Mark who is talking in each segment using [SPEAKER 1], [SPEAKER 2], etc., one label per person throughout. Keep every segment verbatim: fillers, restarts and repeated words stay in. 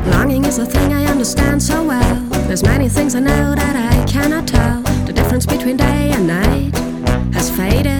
[SPEAKER 1] Longing is a thing I understand so well. There's many things I know that I cannot tell. The difference between day and night has faded.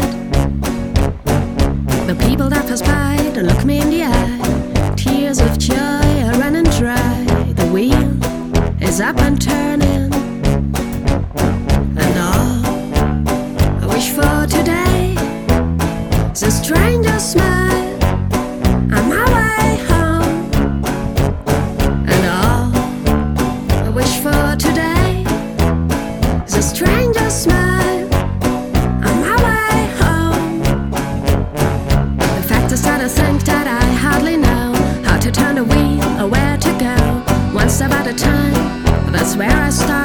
[SPEAKER 1] The people that pass by don't look me in the eye. Tears of joy are running dry. The wheel is up and turning, and all I wish for today is a stranger smile on my way home. And all I wish for today is a stranger smile on my way home. The fact is that I think that I hardly know how to turn the wheel or where to go. One step at a time, that's where I start.